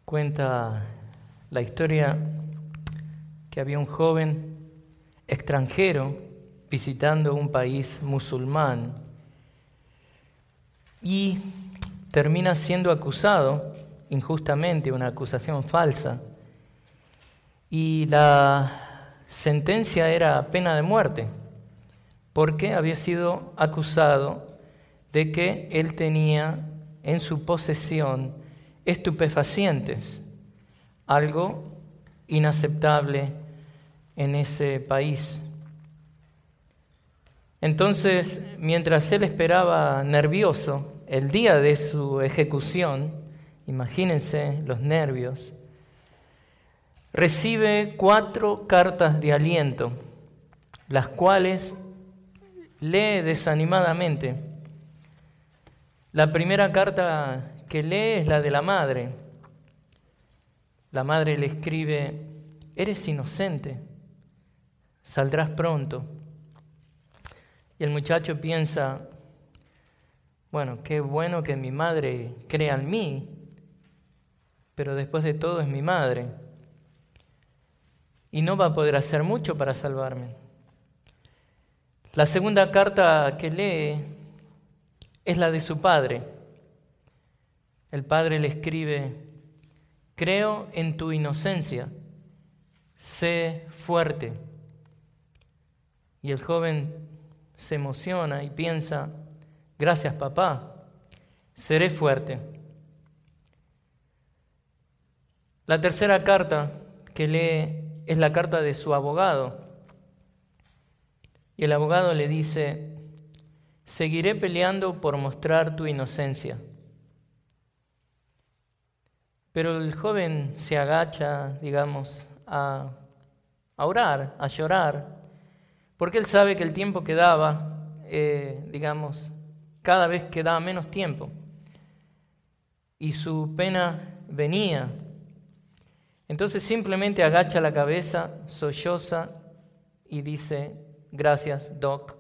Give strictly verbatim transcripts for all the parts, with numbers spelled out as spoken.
Cuenta la historia que había un joven extranjero visitando un país musulmán y termina siendo acusado injustamente, una acusación falsa, y la sentencia era pena de muerte, porque había sido acusado de que él tenía en su posesión estupefacientes, algo inaceptable en ese país. Entonces, mientras él esperaba nervioso el día de su ejecución, imagínense los nervios, recibe cuatro cartas de aliento, las cuales lee desanimadamente. La primera carta que lee es la de la madre. La madre le escribe: eres inocente, saldrás pronto. Y el muchacho piensa: bueno, qué bueno que mi madre crea en mí, pero después de todo es mi madre, y no va a poder hacer mucho para salvarme. La segunda carta que lee es la de su padre. El padre le escribe: creo en tu inocencia, sé fuerte. Y el joven se emociona y piensa: gracias, papá, seré fuerte. La tercera carta que lee es la carta de su abogado. Y el abogado le dice: seguiré peleando por mostrar tu inocencia. Pero el joven se agacha, digamos, a, a orar, a llorar, porque él sabe que el tiempo que daba, eh, digamos, cada vez quedaba menos tiempo, y su pena venía. Entonces simplemente agacha la cabeza, solloza y dice: gracias, Doc.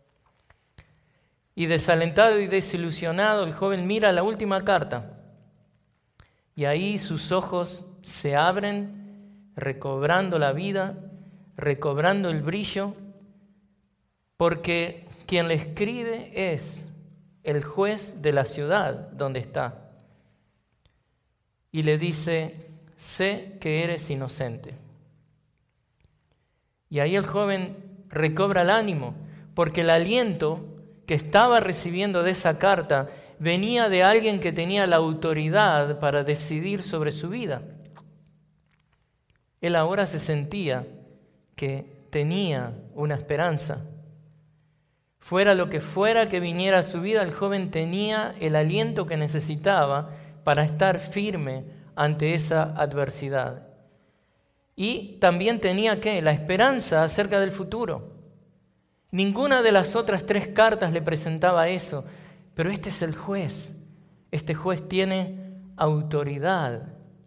Y desalentado y desilusionado, el joven mira la última carta. Y ahí sus ojos se abren, recobrando la vida, recobrando el brillo, porque quien le escribe es el juez de la ciudad donde está. Y le dice: sé que eres inocente. Y ahí el joven recobra el ánimo, porque el aliento que estaba recibiendo de esa carta venía de alguien que tenía la autoridad para decidir sobre su vida. Él ahora se sentía que tenía una esperanza. Fuera lo que fuera que viniera a su vida, el joven tenía el aliento que necesitaba para estar firme ante esa adversidad. Y también tenía ¿qué? La esperanza acerca del futuro. Ninguna de las otras tres cartas le presentaba eso, pero este es el juez. Este juez tiene autoridad.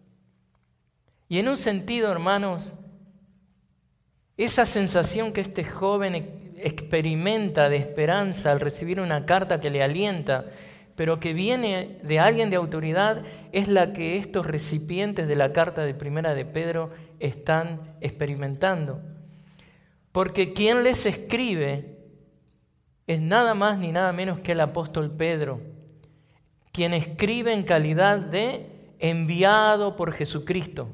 Y en un sentido, hermanos, esa sensación que este joven experimenta de esperanza al recibir una carta que le alienta, pero que viene de alguien de autoridad, es la que estos recipientes de la carta de Primera de Pedro están experimentando. Porque quien les escribe es nada más ni nada menos que el apóstol Pedro, quien escribe en calidad de enviado por Jesucristo.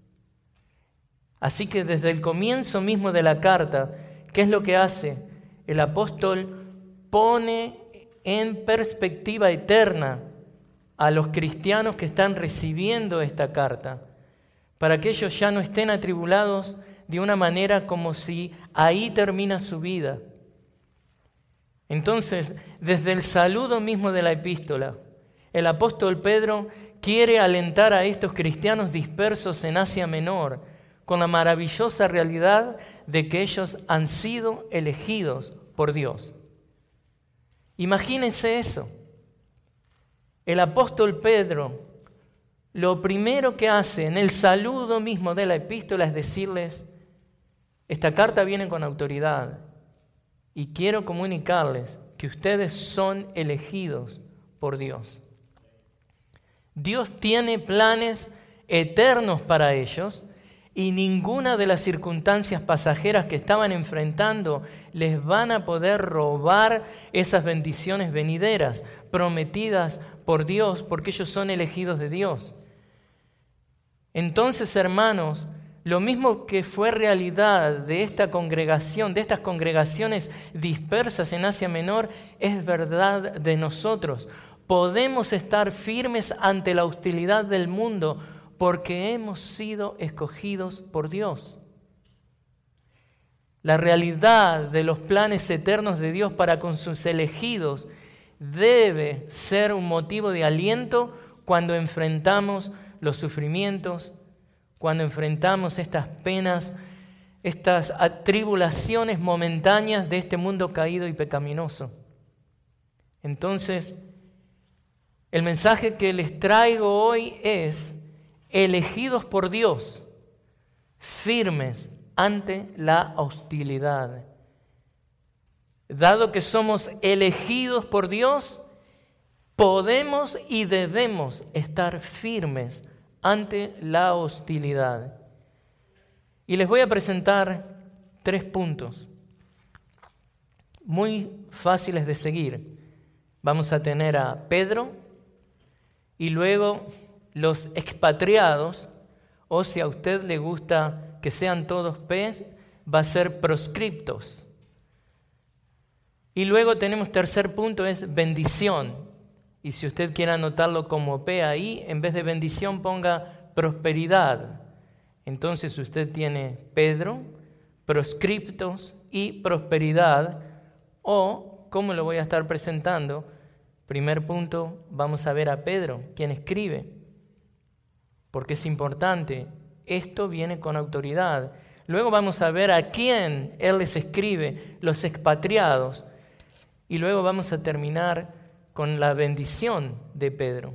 Así que desde el comienzo mismo de la carta, ¿qué es lo que hace? El apóstol pone en perspectiva eterna a los cristianos que están recibiendo esta carta, para que ellos ya no estén atribulados de una manera como si ahí termina su vida. Entonces, desde el saludo mismo de la epístola, el apóstol Pedro quiere alentar a estos cristianos dispersos en Asia Menor con la maravillosa realidad de que ellos han sido elegidos por Dios. Imagínense eso. El apóstol Pedro, lo primero que hace en el saludo mismo de la epístola es decirles: esta carta viene con autoridad y quiero comunicarles que ustedes son elegidos por Dios. Dios tiene planes eternos para ellos, y ninguna de las circunstancias pasajeras que estaban enfrentando les van a poder robar esas bendiciones venideras prometidas por Dios, porque ellos son elegidos de Dios. Entonces, hermanos, lo mismo que fue realidad de esta congregación, de estas congregaciones dispersas en Asia Menor, es verdad de nosotros. Podemos estar firmes ante la hostilidad del mundo porque hemos sido escogidos por Dios. La realidad de los planes eternos de Dios para con sus elegidos debe ser un motivo de aliento cuando enfrentamos los sufrimientos, cuando enfrentamos estas penas, estas tribulaciones momentáneas de este mundo caído y pecaminoso. Entonces, el mensaje que les traigo hoy es: elegidos por Dios, firmes ante la hostilidad. Dado que somos elegidos por Dios, podemos y debemos estar firmes ante la hostilidad. Y les voy a presentar tres puntos muy fáciles de seguir. Vamos a tener a Pedro y luego los expatriados, o si a usted le gusta que sean todos P's, va a ser proscriptos. Y luego tenemos tercer punto, es bendición. Y si usted quiere anotarlo como P ahí, en vez de bendición ponga prosperidad. Entonces usted tiene Pedro, proscriptos y prosperidad. O, ¿cómo lo voy a estar presentando? Primer punto, vamos a ver a Pedro, quien escribe. Porque es importante, esto viene con autoridad. Luego vamos a ver a quién él les escribe, los expatriados. Y luego vamos a terminar con la bendición de Pedro.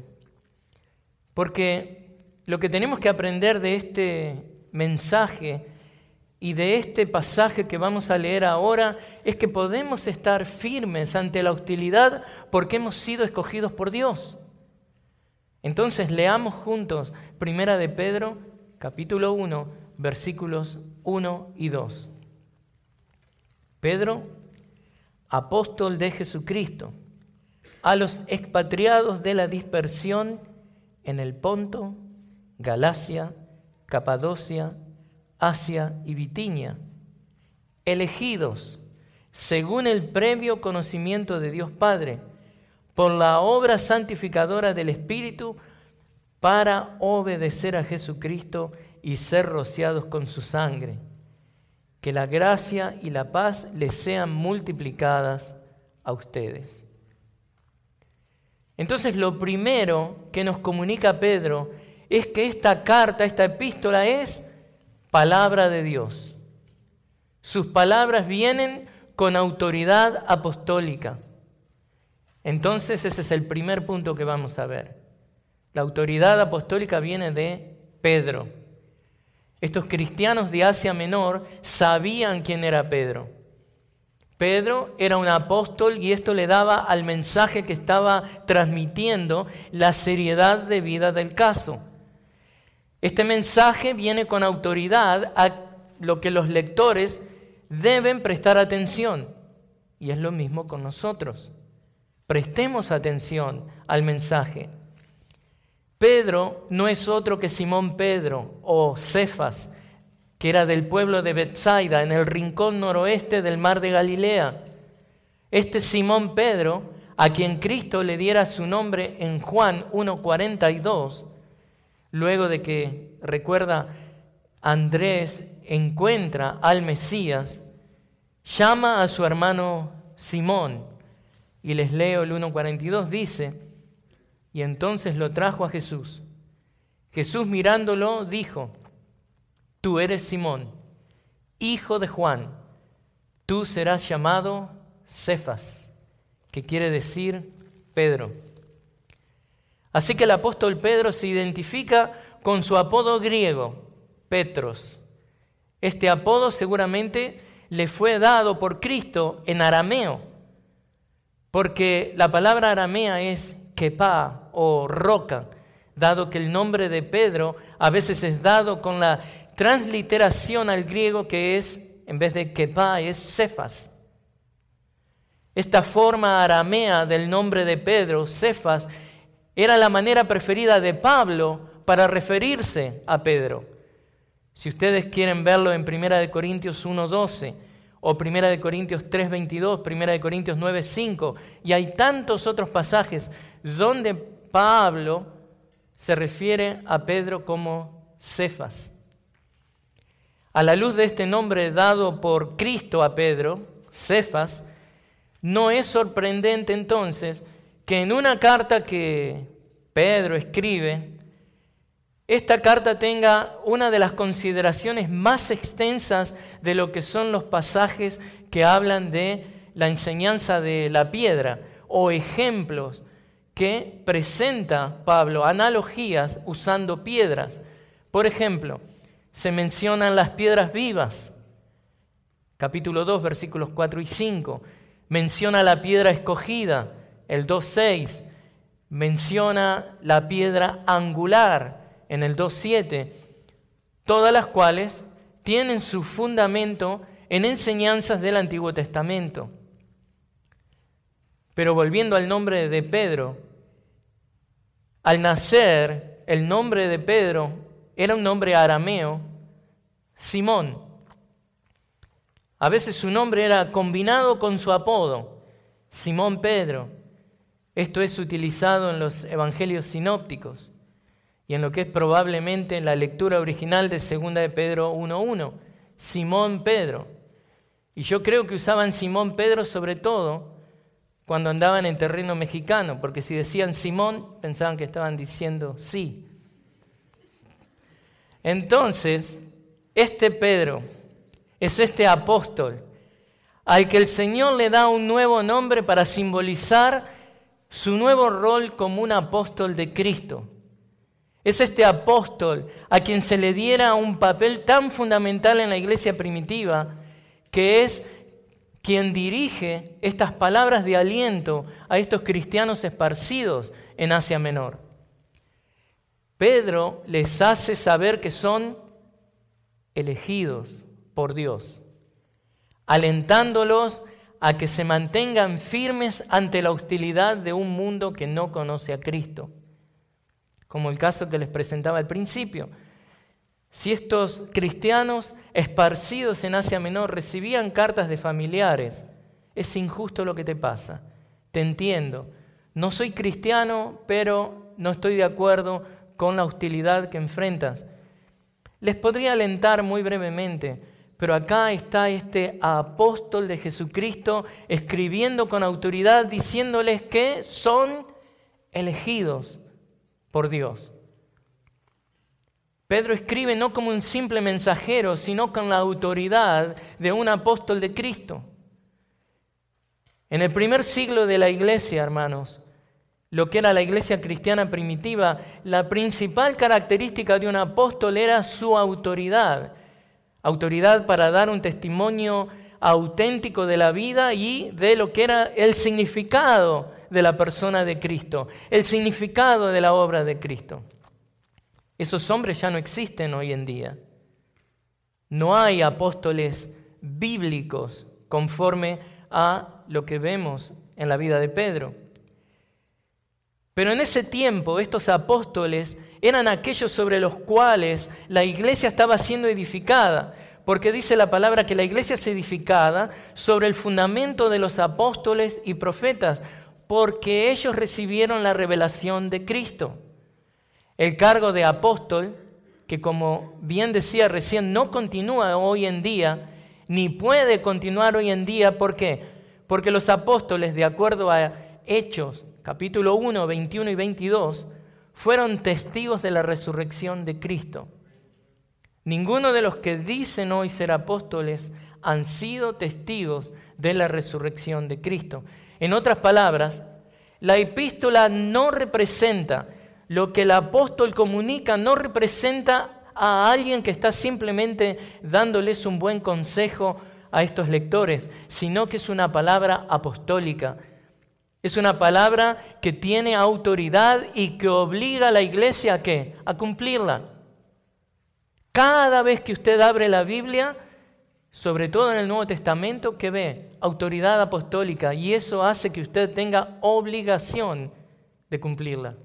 Porque lo que tenemos que aprender de este mensaje y de este pasaje que vamos a leer ahora es que podemos estar firmes ante la hostilidad porque hemos sido escogidos por Dios. Entonces leamos juntos Primera de Pedro, capítulo uno, versículos uno y dos. Pedro, apóstol de Jesucristo, a los expatriados de la dispersión en el Ponto, Galacia, Capadocia, Asia y Bitinia, elegidos según el previo conocimiento de Dios Padre, por la obra santificadora del Espíritu, para obedecer a Jesucristo y ser rociados con su sangre. Que la gracia y la paz les sean multiplicadas a ustedes. Entonces, lo primero que nos comunica Pedro es que esta carta, esta epístola es palabra de Dios. Sus palabras vienen con autoridad apostólica. Entonces, ese es el primer punto que vamos a ver. La autoridad apostólica viene de Pedro. Estos cristianos de Asia Menor sabían quién era Pedro. Pedro era un apóstol y esto le daba al mensaje que estaba transmitiendo la seriedad de vida del caso. Este mensaje viene con autoridad a lo que los lectores deben prestar atención. Y es lo mismo con nosotros. Prestemos atención al mensaje. Pedro no es otro que Simón Pedro o Cefas, que era del pueblo de Betsaida, en el rincón noroeste del mar de Galilea. Este Simón Pedro, a quien Cristo le diera su nombre en Juan uno cuarenta y dos, luego de que, recuerda, Andrés encuentra al Mesías, llama a su hermano Simón, y les leo el uno cuarenta y dos, dice: y entonces lo trajo a Jesús. Jesús mirándolo dijo: tú eres Simón, hijo de Juan, tú serás llamado Cefas, que quiere decir Pedro. Así que el apóstol Pedro se identifica con su apodo griego, Petros. Este apodo seguramente le fue dado por Cristo en arameo, porque la palabra aramea es kepá o roca, dado que el nombre de Pedro a veces es dado con la transliteración al griego que es, en vez de Kepa, es Cefas. Esta forma aramea del nombre de Pedro, Cefas, era la manera preferida de Pablo para referirse a Pedro. Si ustedes quieren verlo en primera de Corintios uno doce, o primera de Corintios tres veintidós, primera de Corintios nueve cinco, y hay tantos otros pasajes donde Pablo se refiere a Pedro como Cefas. A la luz de este nombre dado por Cristo a Pedro, Cefas, no es sorprendente entonces que en una carta que Pedro escribe, esta carta tenga una de las consideraciones más extensas de lo que son los pasajes que hablan de la enseñanza de la piedra o ejemplos que presenta Pablo, analogías usando piedras. Por ejemplo, se mencionan las piedras vivas, capítulo dos, versículos cuatro y cinco. Menciona la piedra escogida, el dos seis. Menciona la piedra angular, en el dos siete. Todas las cuales tienen su fundamento en enseñanzas del Antiguo Testamento. Pero volviendo al nombre de Pedro, al nacer, el nombre de Pedro era un nombre arameo, Simón. A veces su nombre era combinado con su apodo, Simón Pedro. Esto es utilizado en los evangelios sinópticos y en lo que es probablemente en la lectura original de segunda de Pedro uno uno, Simón Pedro. Y yo creo que usaban Simón Pedro sobre todo cuando andaban en terreno mexicano, porque si decían Simón, pensaban que estaban diciendo sí. Entonces, este Pedro es este apóstol al que el Señor le da un nuevo nombre para simbolizar su nuevo rol como un apóstol de Cristo. Es este apóstol a quien se le diera un papel tan fundamental en la iglesia primitiva, que es quien dirige estas palabras de aliento a estos cristianos esparcidos en Asia Menor. Pedro les hace saber que son elegidos por Dios, alentándolos a que se mantengan firmes ante la hostilidad de un mundo que no conoce a Cristo. Como el caso que les presentaba al principio. Si estos cristianos esparcidos en Asia Menor recibían cartas de familiares, es injusto lo que te pasa, te entiendo. No soy cristiano, pero no estoy de acuerdo con la hostilidad que enfrentas. Les podría alentar muy brevemente, pero acá está este apóstol de Jesucristo escribiendo con autoridad, diciéndoles que son elegidos por Dios. Pedro escribe no como un simple mensajero, sino con la autoridad de un apóstol de Cristo. En el primer siglo de la iglesia, hermanos, lo que era la iglesia cristiana primitiva, la principal característica de un apóstol era su autoridad. Autoridad para dar un testimonio auténtico de la vida y de lo que era el significado de la persona de Cristo, el significado de la obra de Cristo. Esos hombres ya no existen hoy en día. No hay apóstoles bíblicos conforme a lo que vemos en la vida de Pedro. Pero en ese tiempo estos apóstoles eran aquellos sobre los cuales la iglesia estaba siendo edificada, porque dice la palabra que la iglesia es edificada sobre el fundamento de los apóstoles y profetas, porque ellos recibieron la revelación de Cristo. El cargo de apóstol, que como bien decía recién, no continúa hoy en día, ni puede continuar hoy en día. ¿Por qué? Porque los apóstoles, de acuerdo a Hechos, capítulo uno, veintiuno y veintidós, fueron testigos de la resurrección de Cristo. Ninguno de los que dicen hoy ser apóstoles han sido testigos de la resurrección de Cristo. En otras palabras, la epístola no representa lo que el apóstol comunica, no representa a alguien que está simplemente dándoles un buen consejo a estos lectores, sino que es una palabra apostólica. Es una palabra que tiene autoridad y que obliga a la iglesia ¿a qué? A cumplirla. Cada vez que usted abre la Biblia, sobre todo en el Nuevo Testamento, ¿qué ve? Autoridad apostólica. Y eso hace que usted tenga obligación de cumplirla.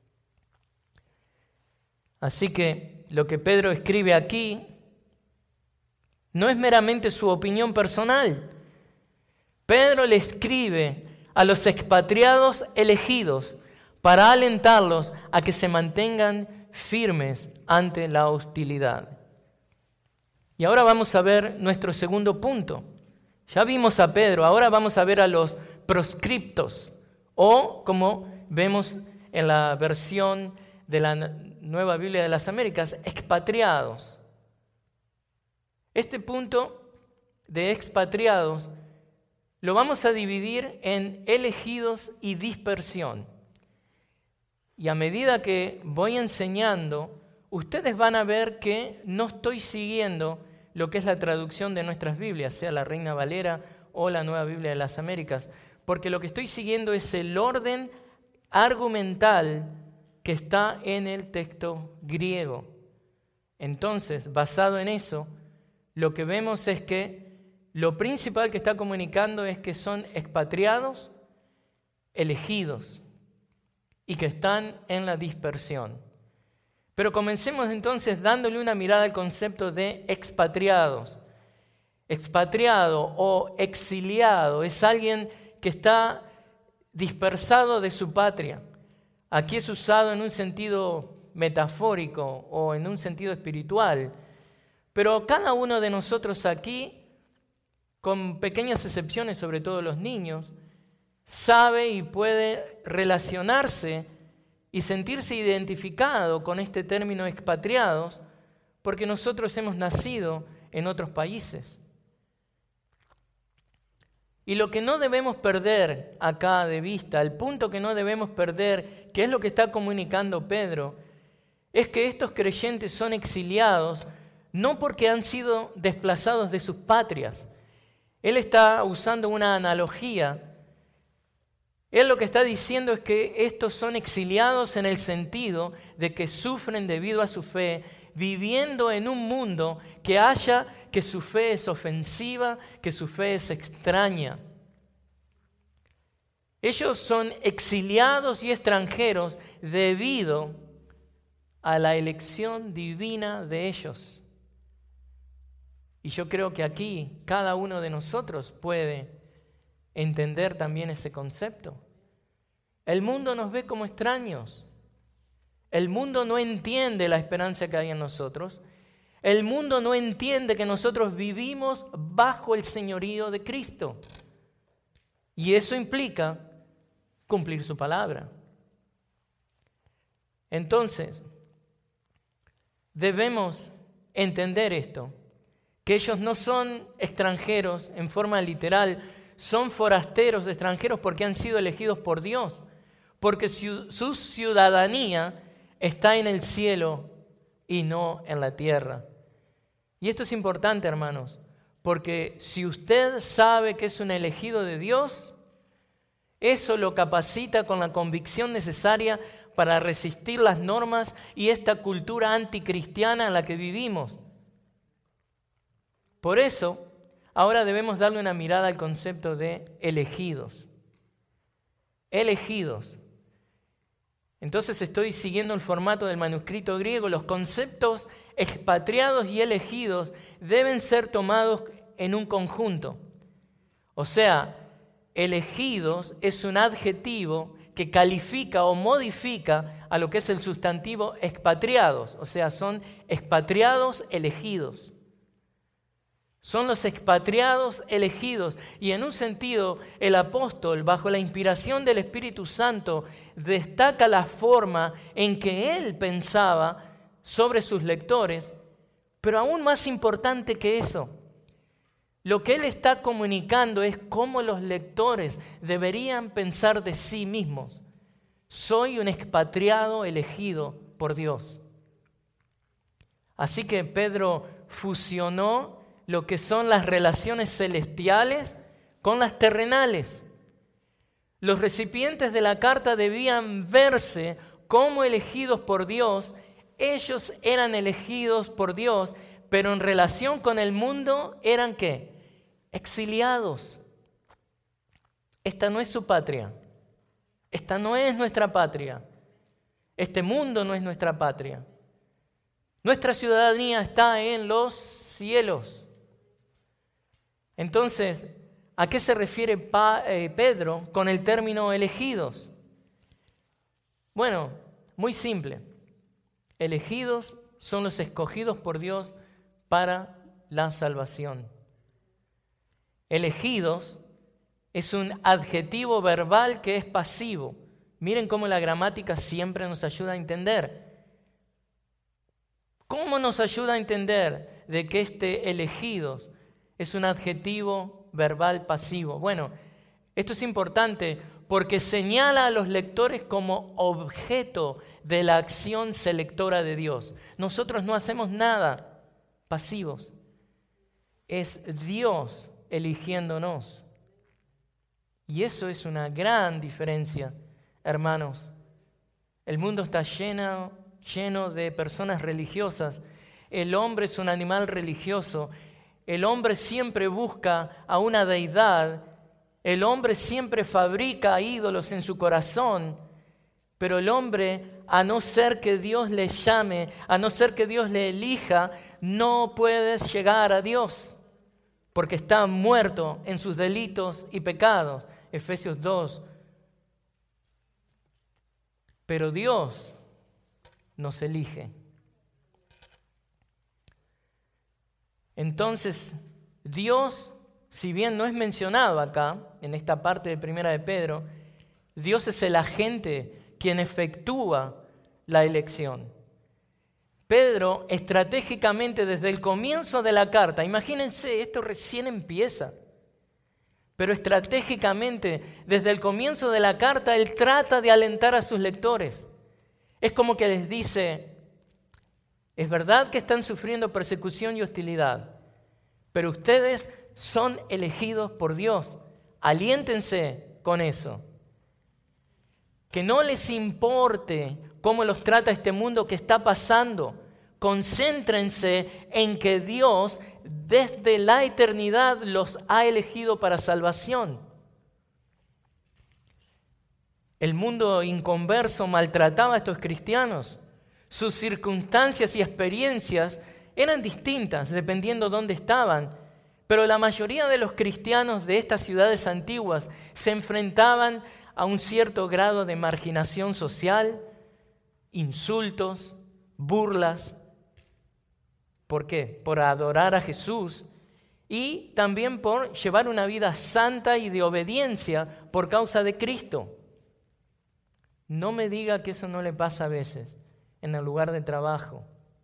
Así que lo que Pedro escribe aquí no es meramente su opinión personal. Pedro le escribe a los expatriados elegidos para alentarlos a que se mantengan firmes ante la hostilidad. Y ahora vamos a ver nuestro segundo punto. Ya vimos a Pedro, ahora vamos a ver a los proscriptos, o como vemos en la versión de la Nueva Biblia de las Américas, expatriados. Este punto de expatriados lo vamos a dividir en elegidos y dispersión. Y a medida que voy enseñando, ustedes van a ver que no estoy siguiendo lo que es la traducción de nuestras Biblias, sea la Reina Valera o la Nueva Biblia de las Américas, porque lo que estoy siguiendo es el orden argumental que está en el texto griego. Entonces, basado en eso, lo que vemos es que lo principal que está comunicando es que son expatriados, elegidos, y que están en la dispersión. Pero comencemos entonces dándole una mirada al concepto de expatriados. Expatriado o exiliado es alguien que está dispersado de su patria. Aquí es usado en un sentido metafórico o en un sentido espiritual. Pero cada uno de nosotros aquí, con pequeñas excepciones, sobre todo los niños, sabe y puede relacionarse y sentirse identificado con este término expatriados, porque nosotros hemos nacido en otros países. Y lo que no debemos perder acá de vista, el punto que no debemos perder, que es lo que está comunicando Pedro, es que estos creyentes son exiliados no porque han sido desplazados de sus patrias. Él está usando una analogía. Él lo que está diciendo es que estos son exiliados en el sentido de que sufren debido a su fe, viviendo en un mundo que haya que su fe es ofensiva, que su fe es extraña. Ellos son exiliados y extranjeros debido a la elección divina de ellos. Y yo creo que aquí cada uno de nosotros puede entender también ese concepto. El mundo nos ve como extraños. El mundo no entiende la esperanza que hay en nosotros. El mundo no entiende que nosotros vivimos bajo el señorío de Cristo. Y eso implica cumplir su palabra. Entonces, debemos entender esto, que ellos no son extranjeros en forma literal, son forasteros extranjeros porque han sido elegidos por Dios, porque su, su ciudadanía está en el cielo y no en la tierra. Y esto es importante, hermanos, porque si usted sabe que es un elegido de Dios, eso lo capacita con la convicción necesaria para resistir las normas y esta cultura anticristiana en la que vivimos. Por eso, ahora debemos darle una mirada al concepto de elegidos. Elegidos. Entonces estoy siguiendo el formato del manuscrito griego. Los conceptos expatriados y elegidos deben ser tomados en un conjunto. O sea, elegidos es un adjetivo que califica o modifica a lo que es el sustantivo expatriados. O sea, son expatriados elegidos. Son los expatriados elegidos. Y en un sentido, el apóstol, bajo la inspiración del Espíritu Santo, destaca la forma en que él pensaba sobre sus lectores, pero aún más importante que eso, lo que él está comunicando es cómo los lectores deberían pensar de sí mismos. Soy un expatriado elegido por Dios. Así que Pedro fusionó lo que son las relaciones celestiales con las terrenales. Los recipientes de la carta debían verse como elegidos por Dios. Ellos eran elegidos por Dios, pero en relación con el mundo eran ¿qué? Exiliados. Esta no es su patria. Esta no es nuestra patria. Este mundo no es nuestra patria. Nuestra ciudadanía está en los cielos. Entonces, ¿a qué se refiere pa, eh, Pedro con el término elegidos? Bueno, muy simple. Elegidos son los escogidos por Dios para la salvación. Elegidos es un adjetivo verbal que es pasivo. Miren cómo la gramática siempre nos ayuda a entender. ¿Cómo nos ayuda a entender de que este elegidos es un adjetivo verbal pasivo? Bueno, esto es importante porque señala a los lectores como objeto de la acción selectora de Dios. Nosotros no hacemos nada pasivos. Es Dios eligiéndonos. Y eso es una gran diferencia, hermanos. El mundo está lleno, lleno de personas religiosas. El hombre es un animal religioso. El hombre siempre busca a una deidad. El hombre siempre fabrica ídolos en su corazón. Pero el hombre, a no ser que Dios le llame, a no ser que Dios le elija, no puede llegar a Dios, porque está muerto en sus delitos y pecados. Efesios dos. Pero Dios nos elige. Entonces, Dios, si bien no es mencionado acá, en esta parte de Primera de Pedro, Dios es el agente quien efectúa la elección. Pedro, estratégicamente desde el comienzo de la carta, imagínense, esto recién empieza, pero estratégicamente desde el comienzo de la carta, él trata de alentar a sus lectores. Es como que les dice, es verdad que están sufriendo persecución y hostilidad, pero ustedes son elegidos por Dios. Aliéntense con eso. Que no les importe cómo los trata este mundo que está pasando. Concéntrense en que Dios desde la eternidad los ha elegido para salvación. El mundo inconverso maltrataba a estos cristianos. Sus circunstancias y experiencias eran distintas dependiendo de dónde estaban, pero la mayoría de los cristianos de estas ciudades antiguas se enfrentaban a un cierto grado de marginación social, insultos, burlas. ¿Por qué? Por adorar a Jesús y también por llevar una vida santa y de obediencia por causa de Cristo. No me diga que eso no le pasa a veces en el lugar de trabajo.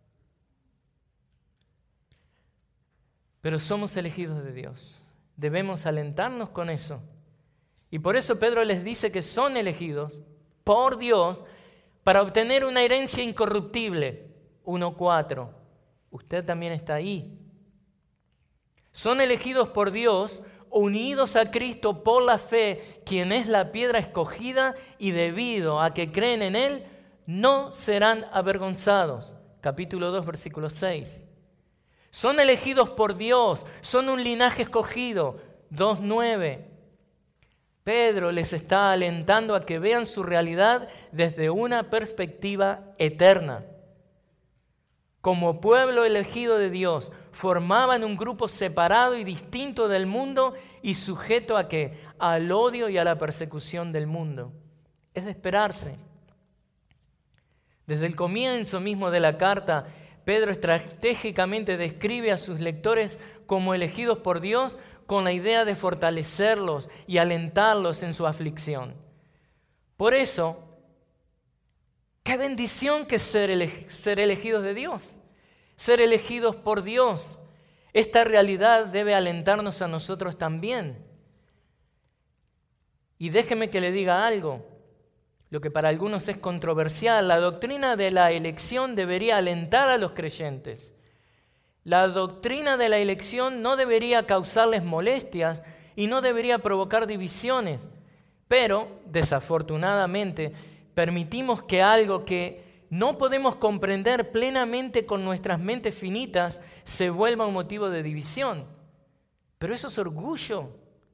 Pero somos elegidos de Dios. Debemos alentarnos con eso. Y por eso Pedro les dice que son elegidos por Dios para obtener una herencia incorruptible. uno cuatro. Usted también está ahí. Son elegidos por Dios, unidos a Cristo por la fe, quien es la piedra escogida, y debido a que creen en Él, no serán avergonzados. Capítulo dos, versículo seis. Son elegidos por Dios, son un linaje escogido. dos nueve. Pedro les está alentando a que vean su realidad desde una perspectiva eterna. Como pueblo elegido de Dios, formaban un grupo separado y distinto del mundo y sujeto a ¿qué? Al odio y a la persecución del mundo. Es de esperarse. Desde el comienzo mismo de la carta, Pedro estratégicamente describe a sus lectores como elegidos por Dios con la idea de fortalecerlos y alentarlos en su aflicción. Por eso, qué bendición que es ser, ele- ser elegidos de Dios, ser elegidos por Dios. Esta realidad debe alentarnos a nosotros también. Y déjeme que le diga algo, lo que para algunos es controversial. La doctrina de la elección debería alentar a los creyentes. La doctrina de la elección no debería causarles molestias y no debería provocar divisiones, Pero, desafortunadamente, permitimos que algo que no podemos comprender plenamente con nuestras mentes finitas se vuelva un motivo de división. Pero eso es orgullo.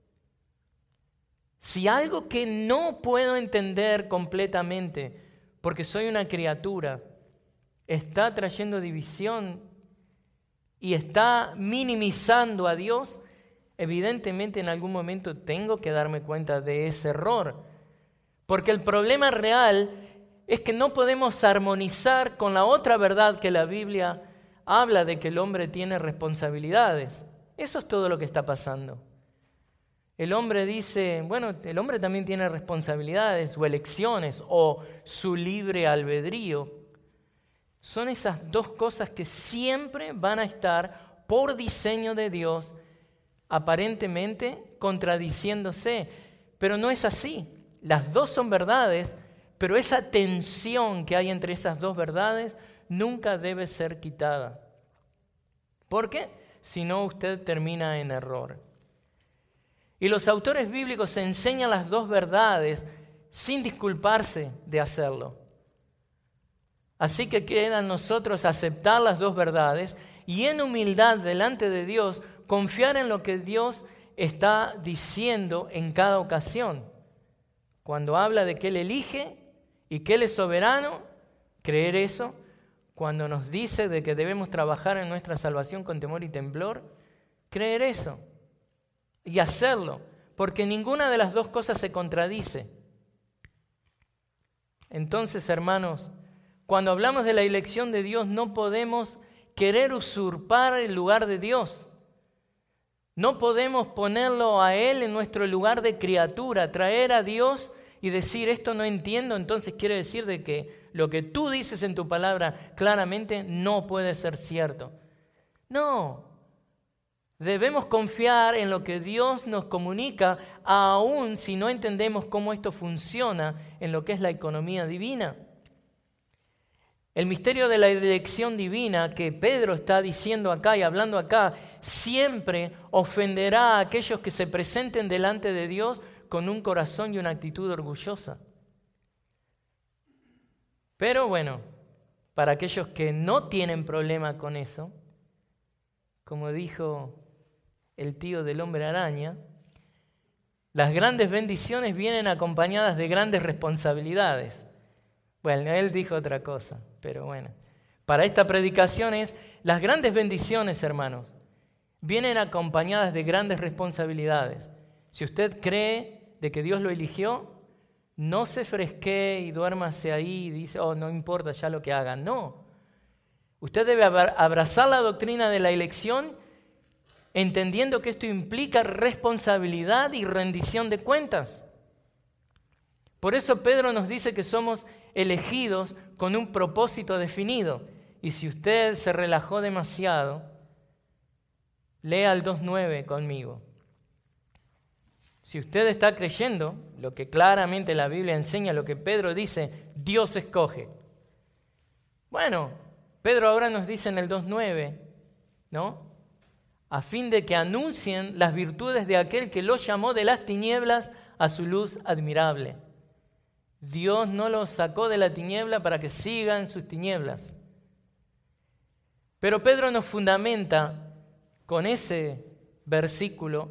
Si algo que no puedo entender completamente, porque soy una criatura, está trayendo división y está minimizando a Dios, evidentemente en algún momento tengo que darme cuenta de ese error. Porque el problema real es que no podemos armonizar con la otra verdad que la Biblia habla de que el hombre tiene responsabilidades. Eso es todo lo que está pasando. El hombre dice, bueno, el hombre también tiene responsabilidades o elecciones o su libre albedrío. Son esas dos cosas que siempre van a estar por diseño de Dios, aparentemente contradiciéndose. Pero no es así. Las dos son verdades, pero esa tensión que hay entre esas dos verdades nunca debe ser quitada. ¿Por qué? Si no, usted termina en error. Y los autores bíblicos enseñan las dos verdades sin disculparse de hacerlo. Así que queda en nosotros aceptar las dos verdades y en humildad delante de Dios confiar en lo que Dios está diciendo en cada ocasión. Cuando habla de que Él elige y que Él es soberano, creer eso. Cuando nos dice de que debemos trabajar en nuestra salvación con temor y temblor, creer eso. Y hacerlo, porque ninguna de las dos cosas se contradice. Entonces, hermanos, cuando hablamos de la elección de Dios, no podemos querer usurpar el lugar de Dios. No podemos ponerlo a Él en nuestro lugar de criatura, traer a Dios y decir, esto no entiendo, entonces quiere decir de que lo que tú dices en tu palabra claramente no puede ser cierto. No. Debemos confiar en lo que Dios nos comunica, aun si no entendemos cómo esto funciona en lo que es la economía divina. El misterio de la elección divina que Pedro está diciendo acá y hablando acá, siempre ofenderá a aquellos que se presenten delante de Dios con un corazón y una actitud orgullosa. Pero bueno, para aquellos que no tienen problema con eso, como dijo el tío del hombre araña, las grandes bendiciones vienen acompañadas de grandes responsabilidades. Bueno, él dijo otra cosa, pero bueno. Para esta predicación es, las grandes bendiciones, hermanos, vienen acompañadas de grandes responsabilidades. Si usted cree de que Dios lo eligió, no se fresquee y duérmase ahí y dice, oh, no importa ya lo que hagan. No. Usted debe abrazar la doctrina de la elección entendiendo que esto implica responsabilidad y rendición de cuentas. Por eso Pedro nos dice que somos elegidos con un propósito definido. Y si usted se relajó demasiado, lea el dos nueve conmigo. Si usted está creyendo lo que claramente la Biblia enseña, lo que Pedro dice, Dios escoge. Bueno, Pedro ahora nos dice en el dos nueve, ¿no? A fin de que anuncien las virtudes de aquel que los llamó de las tinieblas a su luz admirable. Dios no los sacó de la tiniebla para que sigan sus tinieblas. Pero Pedro nos fundamenta con ese versículo.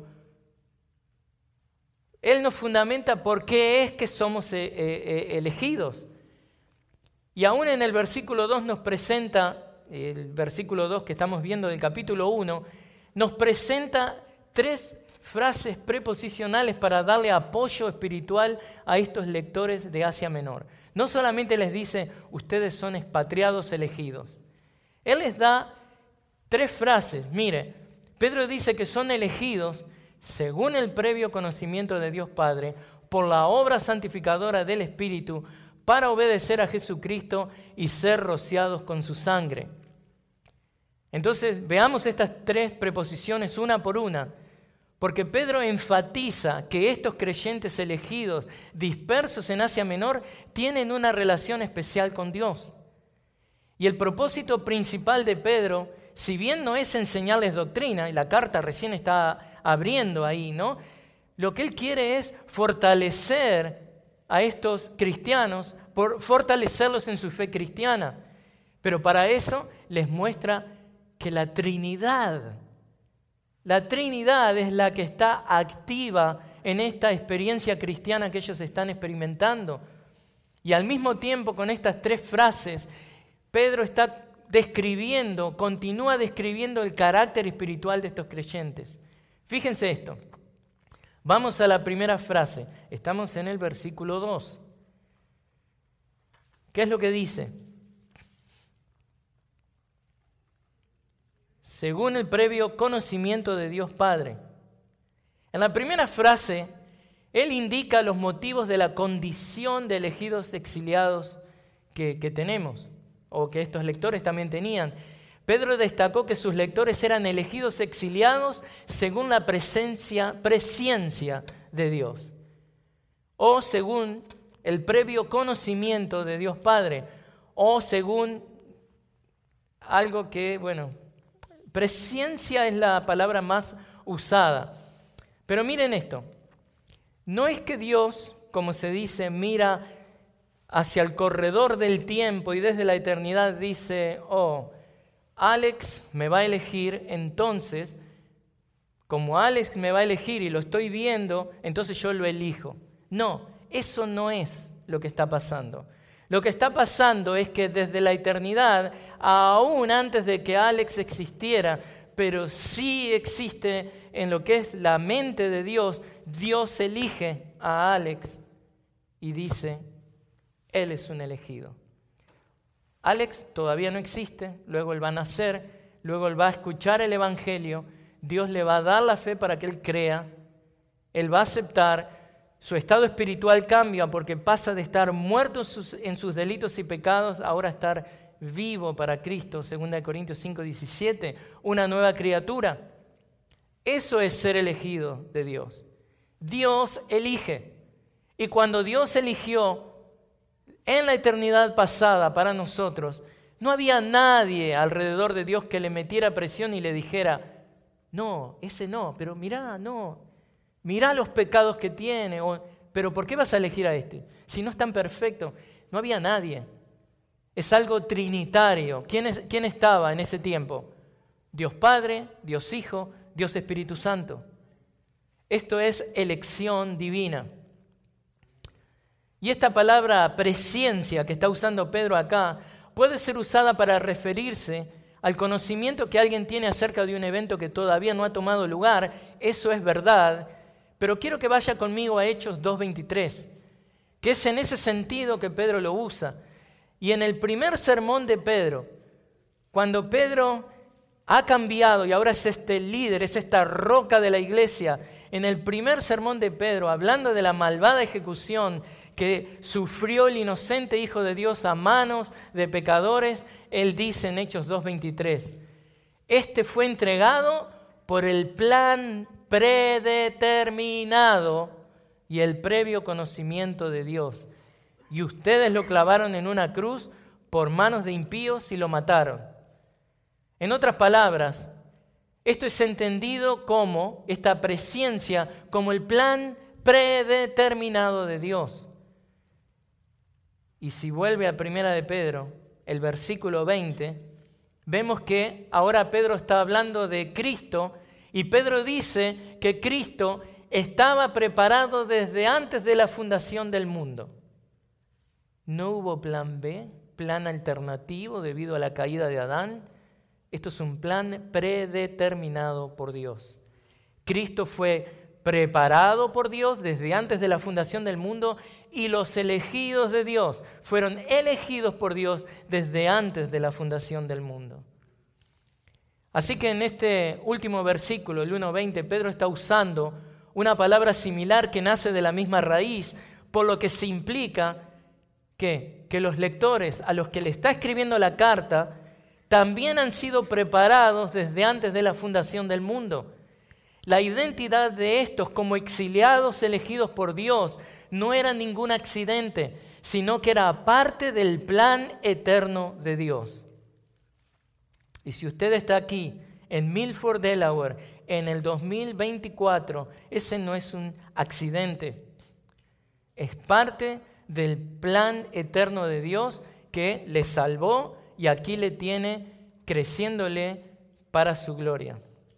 Él nos fundamenta por qué es que somos eh, eh, elegidos. Y aún en el versículo dos nos presenta, el versículo dos que estamos viendo del capítulo uno, nos presenta tres frases preposicionales para darle apoyo espiritual a estos lectores de Asia Menor. No solamente les dice, ustedes son expatriados elegidos. Él les da tres frases. Mire, Pedro dice que son elegidos según el previo conocimiento de Dios Padre, por la obra santificadora del Espíritu, para obedecer a Jesucristo y ser rociados con su sangre. Entonces, veamos estas tres preposiciones una por una, porque Pedro enfatiza que estos creyentes elegidos, dispersos en Asia Menor, tienen una relación especial con Dios. Y el propósito principal de Pedro, si bien no es enseñarles doctrina, y la carta recién está abriendo ahí, ¿no? lo que Él quiere es fortalecer a estos cristianos, por fortalecerlos en su fe cristiana. Pero para eso les muestra que la Trinidad, la Trinidad es la que está activa en esta experiencia cristiana que ellos están experimentando. Y al mismo tiempo, con estas tres frases, Pedro está describiendo, continúa describiendo el carácter espiritual de estos creyentes. Fíjense esto. Vamos a la primera frase. Estamos en el versículo dos. ¿Qué es lo que dice? Según el previo conocimiento de Dios Padre. En la primera frase, él indica los motivos de la condición de elegidos exiliados que, que tenemos, o que estos lectores también tenían. Pedro destacó que sus lectores eran elegidos exiliados según la presencia, presciencia de Dios, o según el previo conocimiento de Dios Padre, o según algo que, bueno, presciencia es la palabra más usada. Pero miren esto, no es que Dios, como se dice, mira hacia el corredor del tiempo y desde la eternidad dice, oh, Alex me va a elegir, entonces, como Alex me va a elegir y lo estoy viendo, entonces yo lo elijo. No, eso no es lo que está pasando. Lo que está pasando es que desde la eternidad, aún antes de que Alex existiera, pero sí existe en lo que es la mente de Dios, Dios elige a Alex y dice, él es un elegido. Alex todavía no existe, luego él va a nacer, luego él va a escuchar el Evangelio, Dios le va a dar la fe para que él crea, él va a aceptar. Su estado espiritual cambia porque pasa de estar muerto en sus delitos y pecados, ahora a estar vivo para Cristo, segunda Corintios cinco diecisiete, una nueva criatura. Eso es ser elegido de Dios. Dios elige. Y cuando Dios eligió en la eternidad pasada para nosotros, no había nadie alrededor de Dios que le metiera presión y le dijera, no, ese no, pero mirá, no. Mirá los pecados que tiene, o, pero ¿por qué vas a elegir a este? Si no es tan perfecto, no había nadie. Es algo trinitario. ¿Quién, es, quién estaba en ese tiempo? Dios Padre, Dios Hijo, Dios Espíritu Santo. Esto es elección divina. Y esta palabra presciencia que está usando Pedro acá puede ser usada para referirse al conocimiento que alguien tiene acerca de un evento que todavía no ha tomado lugar. Eso es verdad. Pero quiero que vaya conmigo a Hechos dos veintitrés, que es en ese sentido que Pedro lo usa. Y en el primer sermón de Pedro, cuando Pedro ha cambiado y ahora es este líder, es esta roca de la iglesia, en el primer sermón de Pedro, hablando de la malvada ejecución que sufrió el inocente Hijo de Dios a manos de pecadores, él dice en Hechos dos veintitrés, este fue entregado por el plan predeterminado y el previo conocimiento de Dios. Y ustedes lo clavaron en una cruz por manos de impíos y lo mataron. En otras palabras, esto es entendido como, esta presciencia, como el plan predeterminado de Dios. Y si vuelve a Primera de Pedro, el versículo veinte, vemos que ahora Pedro está hablando de Cristo. Y Pedro dice que Cristo estaba preparado desde antes de la fundación del mundo. No hubo plan B, plan alternativo debido a la caída de Adán. Esto es un plan predeterminado por Dios. Cristo fue preparado por Dios desde antes de la fundación del mundo y los elegidos de Dios fueron elegidos por Dios desde antes de la fundación del mundo. Así que en este último versículo, el uno veinte, Pedro está usando una palabra similar que nace de la misma raíz, por lo que se implica que, que los lectores a los que le está escribiendo la carta también han sido preparados desde antes de la fundación del mundo. La identidad de estos como exiliados elegidos por Dios no era ningún accidente, sino que era parte del plan eterno de Dios. Y si usted está aquí en Milford, Delaware, en el dos mil veinticuatro, ese no es un accidente. Es parte del plan eterno de Dios que le salvó y aquí le tiene creciéndole para su gloria.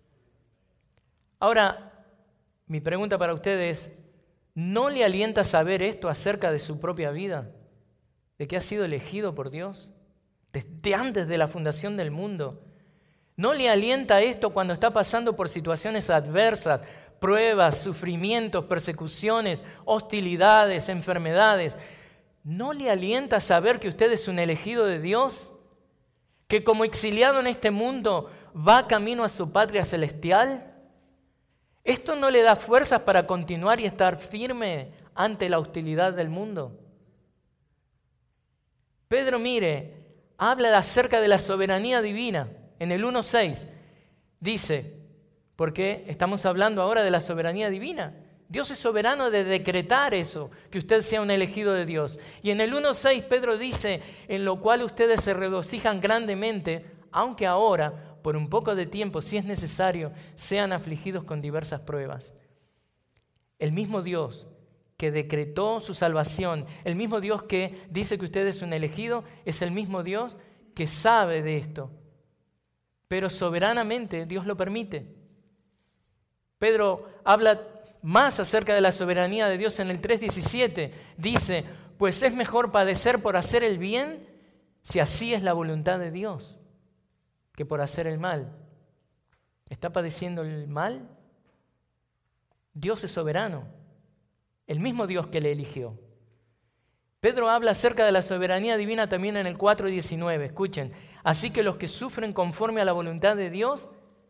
Ahora, mi pregunta para ustedes es, ¿no le alienta saber esto acerca de su propia vida? ¿De que ha sido elegido por Dios? Desde antes de la fundación del mundo. ¿No le alienta esto cuando está pasando por situaciones adversas, pruebas, sufrimientos, persecuciones, hostilidades, enfermedades? ¿No le alienta saber que usted es un elegido de Dios? ¿Que como exiliado en este mundo va camino a su patria celestial? ¿Esto no le da fuerzas para continuar y estar firme ante la hostilidad del mundo? Pedro, mire, habla acerca de la soberanía divina. En el uno seis dice, porque estamos hablando ahora de la soberanía divina. Dios es soberano de decretar eso, que usted sea un elegido de Dios. Y en el uno seis Pedro dice, en lo cual ustedes se regocijan grandemente, aunque ahora, por un poco de tiempo, si es necesario, sean afligidos con diversas pruebas. El mismo Dios que decretó su salvación, el mismo Dios que dice que usted es un elegido, es el mismo Dios que sabe de esto. Pero soberanamente Dios lo permite. Pedro habla más acerca de la soberanía de Dios en el tres diecisiete. Dice, pues es mejor padecer por hacer el bien, si así es la voluntad de Dios, que por hacer el mal. ¿Está padeciendo el mal? Dios es soberano, el mismo Dios que le eligió. Pedro habla acerca de la soberanía divina también en el cuatro diecinueve. Escuchen, así que los que sufren conforme a la voluntad de Dios,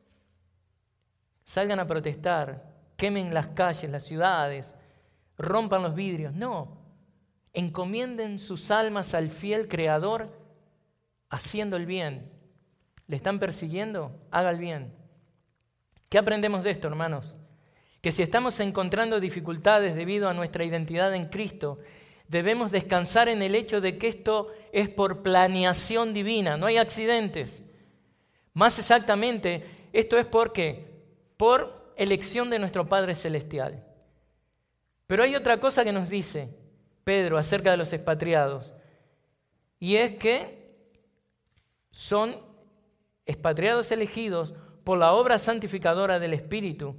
salgan a protestar, quemen las calles, las ciudades, rompan los vidrios. No, encomienden sus almas al fiel Creador haciendo el bien. ¿Le están persiguiendo? Haga el bien. ¿Qué aprendemos de esto, hermanos? Que si estamos encontrando dificultades debido a nuestra identidad en Cristo, debemos descansar en el hecho de que esto es por planeación divina, no hay accidentes. Más exactamente, esto es porque, por elección de nuestro Padre Celestial. Pero hay otra cosa que nos dice Pedro acerca de los expatriados, y es que son expatriados elegidos por la obra santificadora del Espíritu.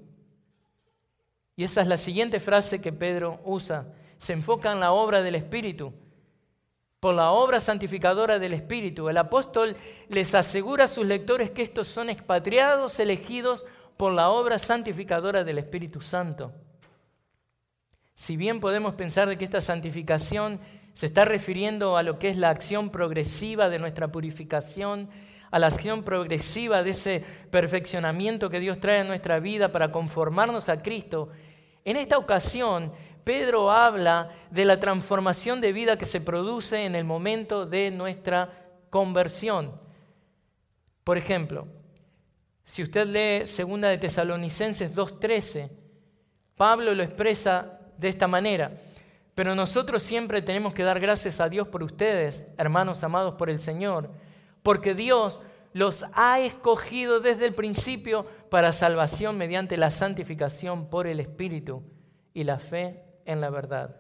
Y esa es la siguiente frase que Pedro usa. Se enfoca en la obra del Espíritu. Por la obra santificadora del Espíritu. El apóstol les asegura a sus lectores que estos son expatriados elegidos por la obra santificadora del Espíritu Santo. Si bien podemos pensar de que esta santificación se está refiriendo a lo que es la acción progresiva de nuestra purificación, a la acción progresiva de ese perfeccionamiento que Dios trae a nuestra vida para conformarnos a Cristo, en esta ocasión Pedro habla de la transformación de vida que se produce en el momento de nuestra conversión. Por ejemplo, si usted lee segunda de Tesalonicenses dos trece, Pablo lo expresa de esta manera: pero nosotros siempre tenemos que dar gracias a Dios por ustedes, hermanos amados por el Señor, porque Dios los ha escogido desde el principio para salvación mediante la santificación por el Espíritu y la fe en la verdad.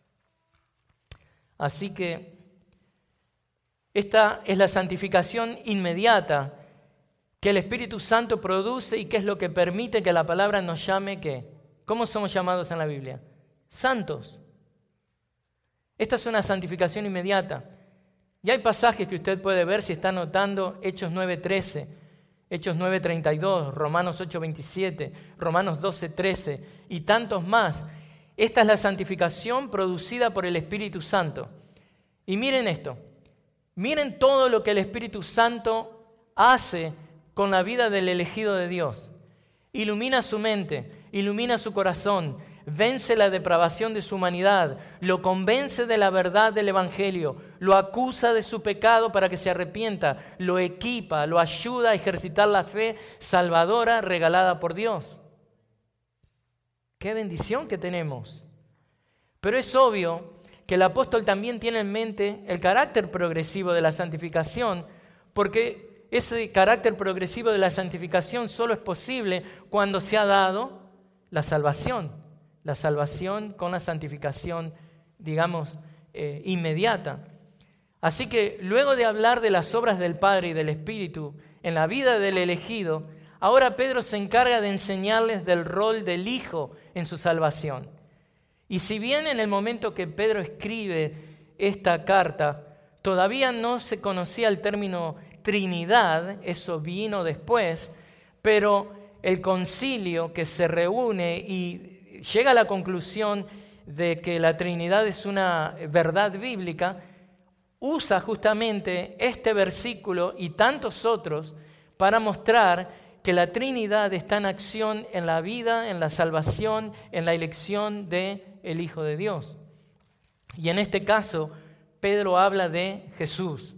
Así que esta es la santificación inmediata que el Espíritu Santo produce y que es lo que permite que la palabra nos llame, ¿qué? ¿Cómo somos llamados en la Biblia? Santos. Esta es una santificación inmediata. Y hay pasajes que usted puede ver si está anotando: Hechos nueve trece, Hechos nueve treinta y dos, Romanos ocho veintisiete, Romanos doce trece y tantos más. Esta es la santificación producida por el Espíritu Santo. Y miren esto, miren todo lo que el Espíritu Santo hace con la vida del elegido de Dios. Ilumina su mente, ilumina su corazón, vence la depravación de su humanidad, lo convence de la verdad del Evangelio, lo acusa de su pecado para que se arrepienta, lo equipa, lo ayuda a ejercitar la fe salvadora regalada por Dios. ¡Qué bendición que tenemos! Pero es obvio que el apóstol también tiene en mente el carácter progresivo de la santificación, porque ese carácter progresivo de la santificación solo es posible cuando se ha dado la salvación. La salvación con la santificación, digamos, eh, inmediata. Así que luego de hablar de las obras del Padre y del Espíritu en la vida del elegido, ahora Pedro se encarga de enseñarles del rol del Hijo en su salvación. Y si bien en el momento que Pedro escribe esta carta, todavía no se conocía el término Trinidad, eso vino después, pero el concilio que se reúne y llega a la conclusión de que la Trinidad es una verdad bíblica, usa justamente este versículo y tantos otros para mostrar que la Trinidad está en acción en la vida, en la salvación, en la elección del Hijo de Dios. Y en este caso, Pedro habla de Jesús.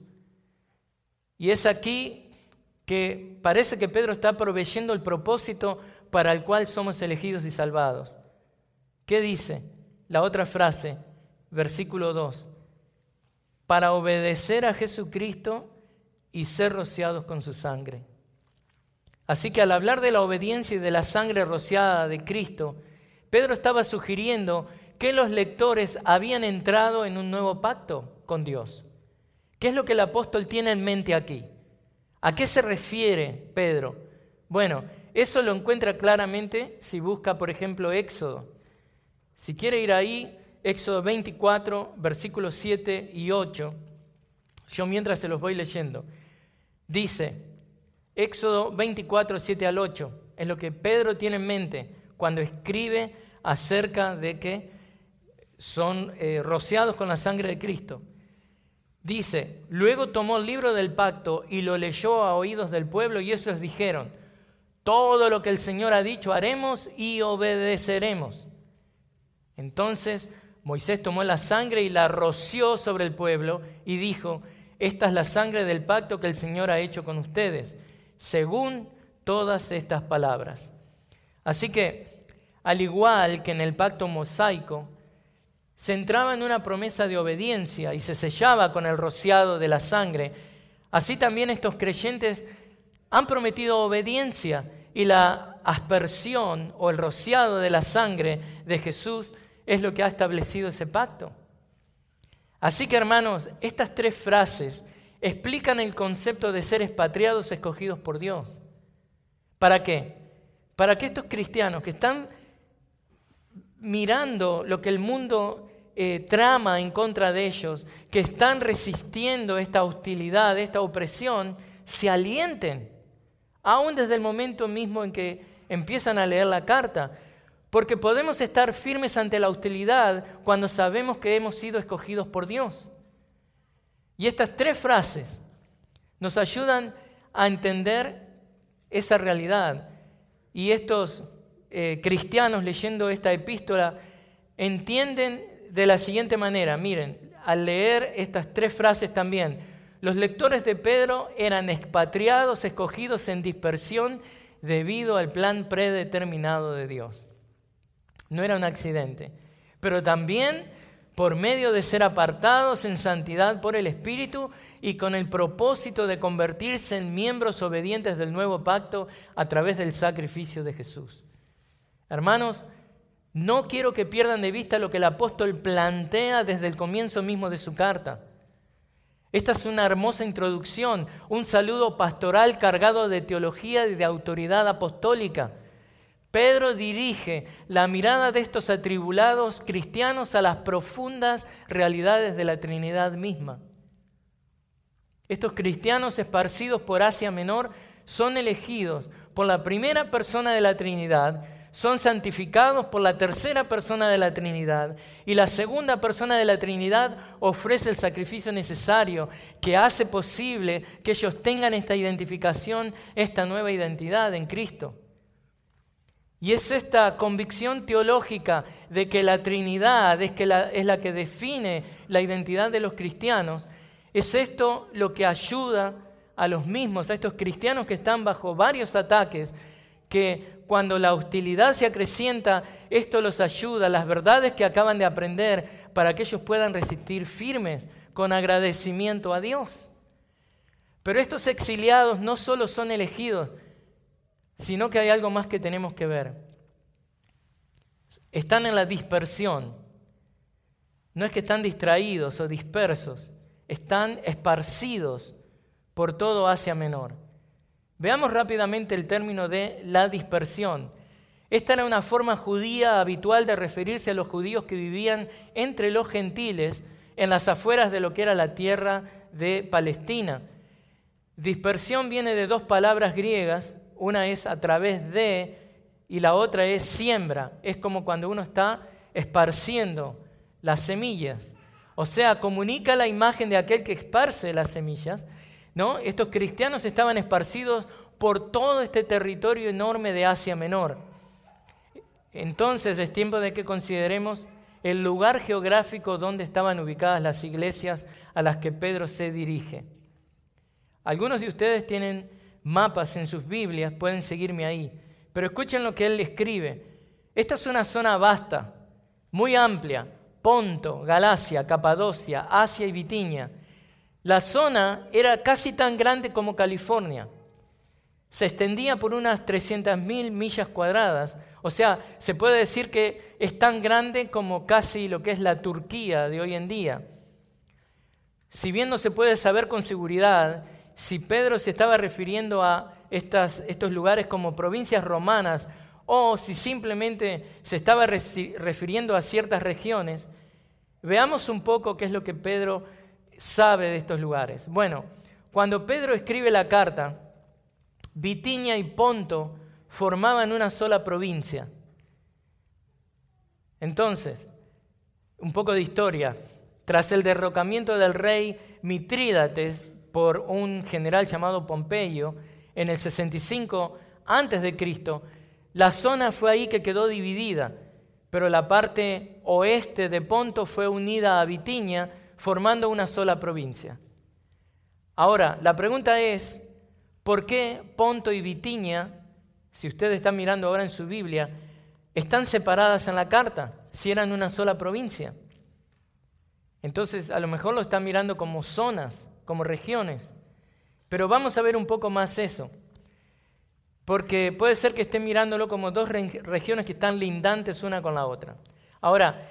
Y es aquí que parece que Pedro está proveyendo el propósito para el cual somos elegidos y salvados. ¿Qué dice? La otra frase, versículo dos. Para obedecer a Jesucristo y ser rociados con su sangre. Así que al hablar de la obediencia y de la sangre rociada de Cristo, Pedro estaba sugiriendo que los lectores habían entrado en un nuevo pacto con Dios. ¿Qué es lo que el apóstol tiene en mente aquí? ¿A qué se refiere Pedro? Bueno, eso lo encuentra claramente si busca, por ejemplo, Éxodo. Si quiere ir ahí, Éxodo veinticuatro, versículos siete y ocho, yo mientras se los voy leyendo. Dice, Éxodo veinticuatro, siete al ocho, es lo que Pedro tiene en mente cuando escribe acerca de que son eh, rociados con la sangre de Cristo. Dice, luego tomó el libro del pacto y lo leyó a oídos del pueblo y ellos dijeron, todo lo que el Señor ha dicho haremos y obedeceremos. Entonces Moisés tomó la sangre y la roció sobre el pueblo y dijo, esta es la sangre del pacto que el Señor ha hecho con ustedes, según todas estas palabras. Así que, al igual que en el pacto mosaico, se entraba en una promesa de obediencia y se sellaba con el rociado de la sangre, así también estos creyentes han prometido obediencia y la aspersión o el rociado de la sangre de Jesús es lo que ha establecido ese pacto. Así que, hermanos, estas tres frases explican el concepto de ser expatriados escogidos por Dios. ¿Para qué? Para que estos cristianos que están mirando lo que el mundo eh, trama en contra de ellos, que están resistiendo esta hostilidad, esta opresión, se alienten, aún desde el momento mismo en que empiezan a leer la carta, porque podemos estar firmes ante la hostilidad cuando sabemos que hemos sido escogidos por Dios. Y estas tres frases nos ayudan a entender esa realidad. Y estos eh, cristianos leyendo esta epístola entienden de la siguiente manera. Miren, al leer estas tres frases también, los lectores de Pedro eran expatriados, escogidos en dispersión debido al plan predeterminado de Dios. No era un accidente, pero también por medio de ser apartados en santidad por el Espíritu y con el propósito de convertirse en miembros obedientes del nuevo pacto a través del sacrificio de Jesús. Hermanos, no quiero que pierdan de vista lo que el apóstol plantea desde el comienzo mismo de su carta. Esta es una hermosa introducción, un saludo pastoral cargado de teología y de autoridad apostólica. Pedro dirige la mirada de estos atribulados cristianos a las profundas realidades de la Trinidad misma. Estos cristianos esparcidos por Asia Menor son elegidos por la primera persona de la Trinidad, son santificados por la tercera persona de la Trinidad y la segunda persona de la Trinidad ofrece el sacrificio necesario que hace posible que ellos tengan esta identificación, esta nueva identidad en Cristo. Y es esta convicción teológica de que la Trinidad es, que la, es la que define la identidad de los cristianos, es esto lo que ayuda a los mismos, a estos cristianos que están bajo varios ataques, que cuando la hostilidad se acrecienta, esto los ayuda, las verdades que acaban de aprender, para que ellos puedan resistir firmes con agradecimiento a Dios. Pero estos exiliados no solo son elegidos, sino que hay algo más que tenemos que ver. Están en la dispersión. No es que están distraídos o dispersos, están esparcidos por todo Asia Menor. Veamos rápidamente el término de la dispersión. Esta era una forma judía habitual de referirse a los judíos que vivían entre los gentiles en las afueras de lo que era la tierra de Palestina. Dispersión viene de dos palabras griegas, una es a través de y la otra es siembra. Es como cuando uno está esparciendo las semillas. O sea, comunica la imagen de aquel que esparce las semillas, ¿no? Estos cristianos estaban esparcidos por todo este territorio enorme de Asia Menor. Entonces es tiempo de que consideremos el lugar geográfico donde estaban ubicadas las iglesias a las que Pedro se dirige. Algunos de ustedes tienen mapas en sus Biblias, pueden seguirme ahí, pero escuchen lo que él escribe. Esta es una zona vasta, muy amplia: Ponto, Galacia, Capadocia, Asia y Bitinia. La zona era casi tan grande como California. Se extendía por unas trescientas mil millas cuadradas. O sea, se puede decir que es tan grande como casi lo que es la Turquía de hoy en día. Si bien no se puede saber con seguridad si Pedro se estaba refiriendo a estas, estos lugares como provincias romanas o si simplemente se estaba refiriendo a ciertas regiones, veamos un poco qué es lo que Pedro sabe de estos lugares. Bueno, cuando Pedro escribe la carta, Bitinia y Ponto formaban una sola provincia. Entonces, un poco de historia. Tras el derrocamiento del rey Mitrídates por un general llamado Pompeyo en el sesenta y cinco antes de Cristo, la zona fue ahí que quedó dividida, pero la parte oeste de Ponto fue unida a Bitinia, formando una sola provincia. Ahora, la pregunta es, ¿por qué Ponto y Bitinia, si ustedes están mirando ahora en su Biblia, están separadas en la carta, si eran una sola provincia? Entonces, a lo mejor lo están mirando como zonas, como regiones. Pero vamos a ver un poco más eso. Porque puede ser que estén mirándolo como dos re- regiones que están lindantes una con la otra. Ahora,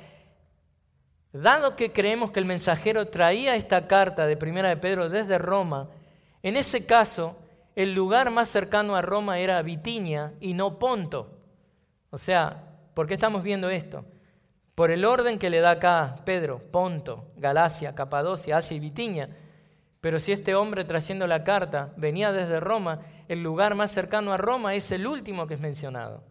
dado que creemos que el mensajero traía esta carta de Primera de Pedro desde Roma, en ese caso, el lugar más cercano a Roma era Bitinia y no Ponto. O sea, ¿por qué estamos viendo esto? Por el orden que le da acá Pedro: Ponto, Galacia, Capadocia, Asia y Bitinia. Pero si este hombre trayendo la carta venía desde Roma, el lugar más cercano a Roma es el último que es mencionado.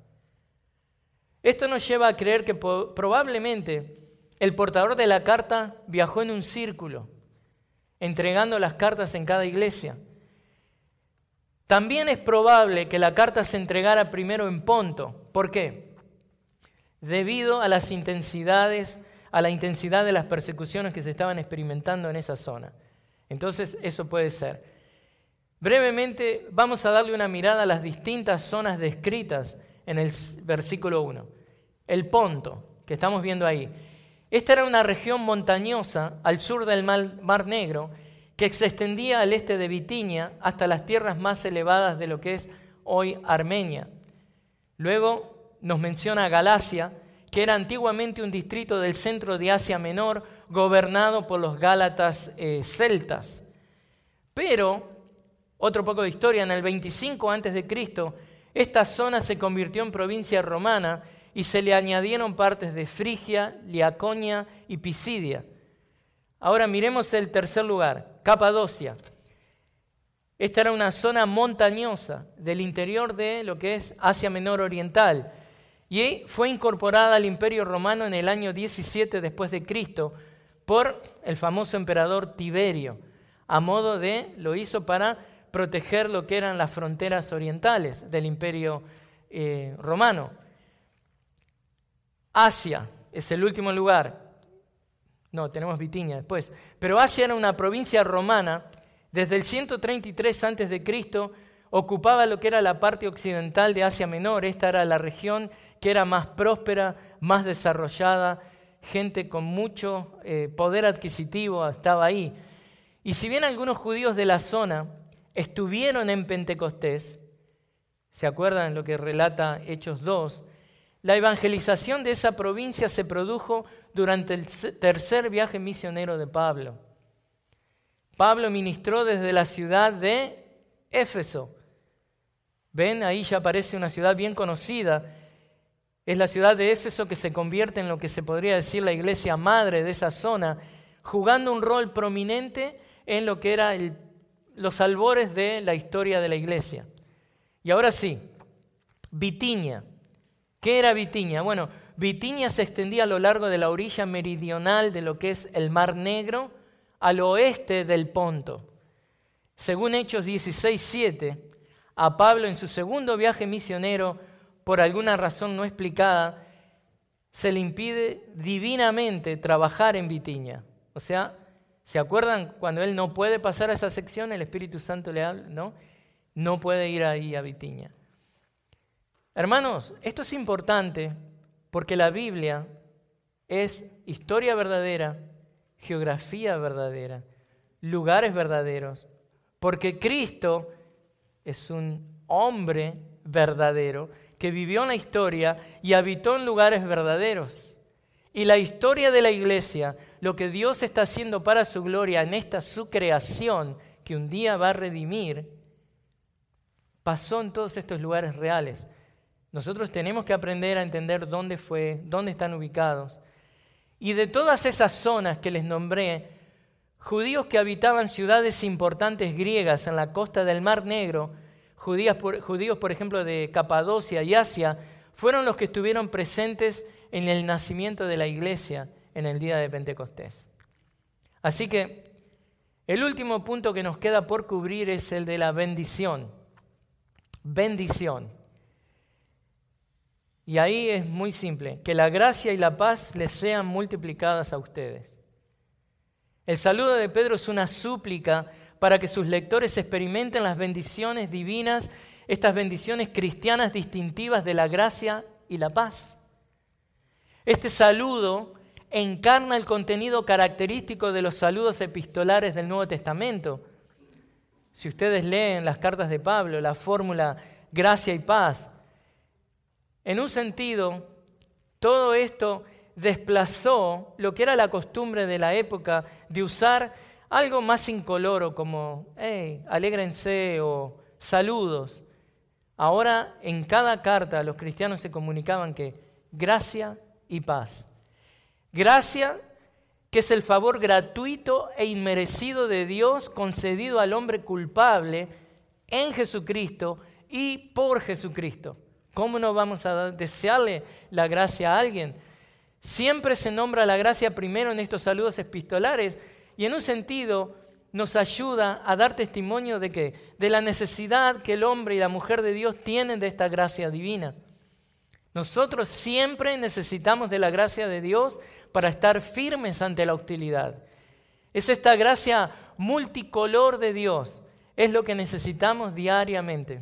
Esto nos lleva a creer que po- probablemente el portador de la carta viajó en un círculo, entregando las cartas en cada iglesia. También es probable que la carta se entregara primero en Ponto. ¿Por qué? Debido a las intensidades, a la intensidad de las persecuciones que se estaban experimentando en esa zona. Entonces, eso puede ser. Brevemente, vamos a darle una mirada a las distintas zonas descritas en el versículo uno. El Ponto, que estamos viendo ahí. Esta era una región montañosa al sur del Mar Negro que se extendía al este de Bitinia hasta las tierras más elevadas de lo que es hoy Armenia. Luego nos menciona Galacia, que era antiguamente un distrito del centro de Asia Menor, gobernado por los gálatas eh, celtas. Pero, otro poco de historia, en el veinticinco antes de Cristo, esta zona se convirtió en provincia romana y se le añadieron partes de Frigia, Liaconia y Pisidia. Ahora miremos el tercer lugar, Capadocia. Esta era una zona montañosa del interior de lo que es Asia Menor Oriental y fue incorporada al Imperio Romano en el año diecisiete después de Cristo por el famoso emperador Tiberio, a modo de, lo hizo para proteger lo que eran las fronteras orientales del Imperio eh, Romano. Asia es el último lugar. No, tenemos Bitinia después. Pero Asia era una provincia romana. Desde el ciento treinta y tres antes de Cristo ocupaba lo que era la parte occidental de Asia Menor. Esta era la región que era más próspera, más desarrollada, gente con mucho eh, poder adquisitivo estaba ahí. Y si bien algunos judíos de la zona estuvieron en Pentecostés, ¿se acuerdan lo que relata Hechos dos? La evangelización de esa provincia se produjo durante el tercer viaje misionero de Pablo. Pablo ministró desde la ciudad de Éfeso. Ven, ahí ya aparece una ciudad bien conocida. Es la ciudad de Éfeso que se convierte en lo que se podría decir la iglesia madre de esa zona, jugando un rol prominente en lo que eran los albores de la historia de la iglesia. Y ahora sí, Bitinia. ¿Qué era Bitinia? Bueno, Bitinia se extendía a lo largo de la orilla meridional de lo que es el Mar Negro, al oeste del Ponto. Según Hechos dieciséis siete, a Pablo en su segundo viaje misionero, por alguna razón no explicada, se le impide divinamente trabajar en Bitinia. O sea, ¿se acuerdan cuando él no puede pasar a esa sección? El Espíritu Santo le habla, ¿no? No puede ir ahí a Bitinia. Hermanos, esto es importante porque la Biblia es historia verdadera, geografía verdadera, lugares verdaderos, porque Cristo es un hombre verdadero que vivió en la historia y habitó en lugares verdaderos. Y la historia de la iglesia, lo que Dios está haciendo para su gloria en esta su creación, que un día va a redimir, pasó en todos estos lugares reales. Nosotros tenemos que aprender a entender dónde fue, dónde están ubicados. Y de todas esas zonas que les nombré, judíos que habitaban ciudades importantes griegas en la costa del Mar Negro, judíos por, judíos, por ejemplo, de Capadocia y Asia, fueron los que estuvieron presentes en el nacimiento de la iglesia en el día de Pentecostés. Así que el último punto que nos queda por cubrir es el de la bendición. Bendición. Y ahí es muy simple, que la gracia y la paz les sean multiplicadas a ustedes. El saludo de Pedro es una súplica para que sus lectores experimenten las bendiciones divinas, estas bendiciones cristianas distintivas de la gracia y la paz. Este saludo encarna el contenido característico de los saludos epistolares del Nuevo Testamento. Si ustedes leen las cartas de Pablo, la fórmula gracia y paz, en un sentido, todo esto desplazó lo que era la costumbre de la época de usar algo más incoloro como hey, alégrense o saludos. Ahora en cada carta los cristianos se comunicaban que gracia y paz. Gracia, que es el favor gratuito e inmerecido de Dios concedido al hombre culpable en Jesucristo y por Jesucristo. ¿Cómo no vamos a desearle la gracia a alguien? Siempre se nombra la gracia primero en estos saludos epistolares y en un sentido nos ayuda a dar testimonio de ¿qué? De la necesidad que el hombre y la mujer de Dios tienen de esta gracia divina. Nosotros siempre necesitamos de la gracia de Dios para estar firmes ante la hostilidad. Es esta gracia multicolor de Dios, es lo que necesitamos diariamente.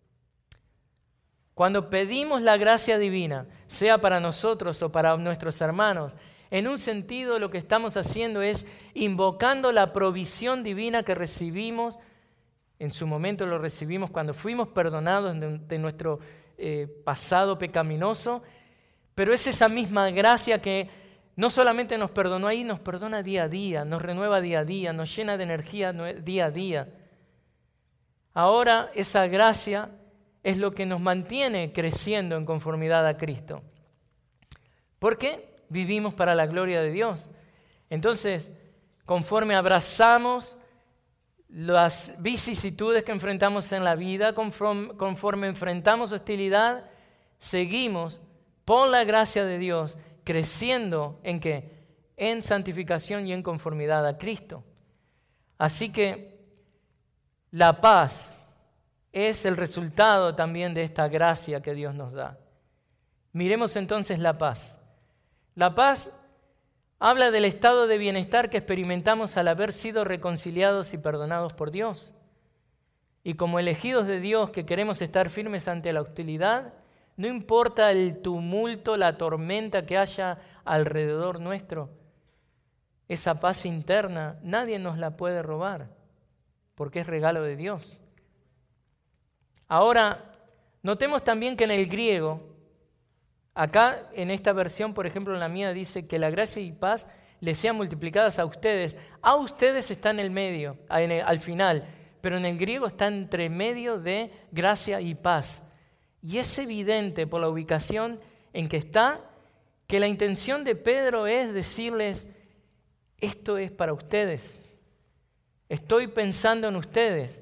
Cuando pedimos la gracia divina, sea para nosotros o para nuestros hermanos, en un sentido lo que estamos haciendo es invocando la provisión divina que recibimos, en su momento lo recibimos cuando fuimos perdonados de, de nuestro eh, pasado pecaminoso, pero es esa misma gracia que no solamente nos perdonó ahí, nos perdona día a día, nos renueva día a día, nos llena de energía día a día. Ahora esa gracia es lo que nos mantiene creciendo en conformidad a Cristo. ¿Por qué? Vivimos para la gloria de Dios. Entonces, conforme abrazamos las vicisitudes que enfrentamos en la vida, conforme, conforme enfrentamos hostilidad, seguimos por la gracia de Dios creciendo en ¿qué? En santificación y en conformidad a Cristo. Así que la paz es el resultado también de esta gracia que Dios nos da. Miremos entonces la paz. La paz habla del estado de bienestar que experimentamos al haber sido reconciliados y perdonados por Dios. Y como elegidos de Dios que queremos estar firmes ante la hostilidad, no importa el tumulto, la tormenta que haya alrededor nuestro, esa paz interna nadie nos la puede robar, porque es regalo de Dios. Ahora, notemos también que en el griego, acá en esta versión, por ejemplo en la mía, dice que la gracia y paz les sean multiplicadas a ustedes. A ustedes está en el medio, en el, al final, pero en el griego está entre medio de gracia y paz. Y es evidente por la ubicación en que está que la intención de Pedro es decirles, esto es para ustedes, estoy pensando en ustedes,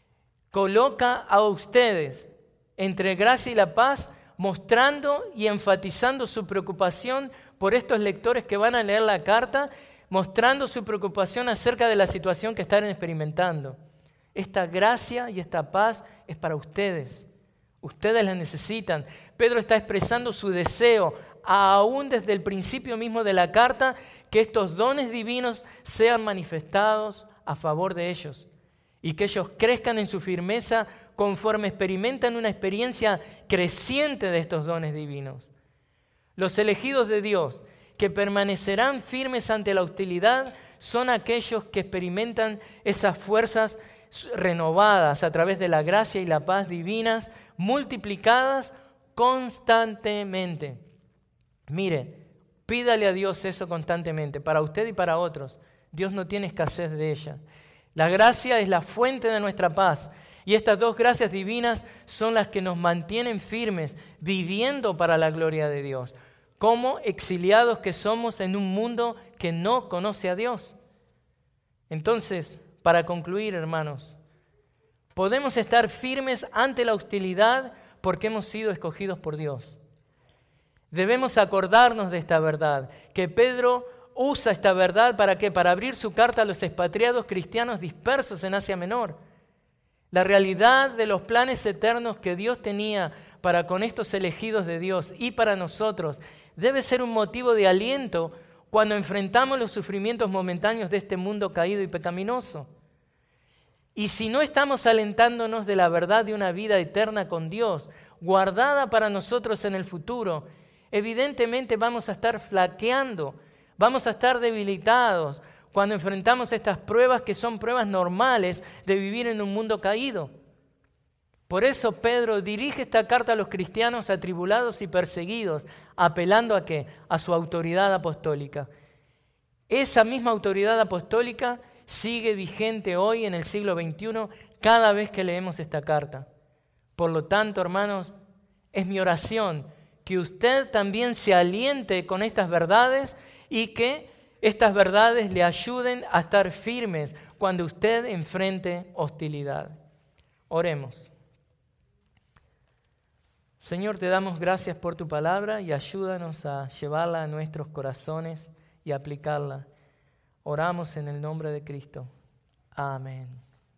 coloca a ustedes entre gracia y la paz, mostrando y enfatizando su preocupación por estos lectores que van a leer la carta, mostrando su preocupación acerca de la situación que están experimentando. Esta gracia y esta paz es para ustedes. Ustedes la necesitan. Pedro está expresando su deseo, aún desde el principio mismo de la carta, que estos dones divinos sean manifestados a favor de ellos y que ellos crezcan en su firmeza conforme experimentan una experiencia creciente de estos dones divinos. Los elegidos de Dios que permanecerán firmes ante la hostilidad son aquellos que experimentan esas fuerzas renovadas a través de la gracia y la paz divinas, multiplicadas constantemente. Mire, pídale a Dios eso constantemente, para usted y para otros. Dios no tiene escasez de ella. La gracia es la fuente de nuestra paz. Y estas dos gracias divinas son las que nos mantienen firmes, viviendo para la gloria de Dios, como exiliados que somos en un mundo que no conoce a Dios. Entonces, para concluir, hermanos, podemos estar firmes ante la hostilidad porque hemos sido escogidos por Dios. Debemos acordarnos de esta verdad, que Pedro usa esta verdad ¿para qué? Para abrir su carta a los expatriados cristianos dispersos en Asia Menor. La realidad de los planes eternos que Dios tenía para con estos elegidos de Dios y para nosotros debe ser un motivo de aliento cuando enfrentamos los sufrimientos momentáneos de este mundo caído y pecaminoso. Y si no estamos alentándonos de la verdad de una vida eterna con Dios, guardada para nosotros en el futuro, evidentemente vamos a estar flaqueando, vamos a estar debilitados cuando enfrentamos estas pruebas que son pruebas normales de vivir en un mundo caído. Por eso Pedro dirige esta carta a los cristianos atribulados y perseguidos, apelando a ¿qué? A su autoridad apostólica. Esa misma autoridad apostólica sigue vigente hoy en el siglo veintiuno cada vez que leemos esta carta. Por lo tanto, hermanos, es mi oración que usted también se aliente con estas verdades y que estas verdades le ayuden a estar firmes cuando usted enfrente hostilidad. Oremos. Señor, te damos gracias por tu palabra y ayúdanos a llevarla a nuestros corazones y aplicarla. Oramos en el nombre de Cristo. Amén.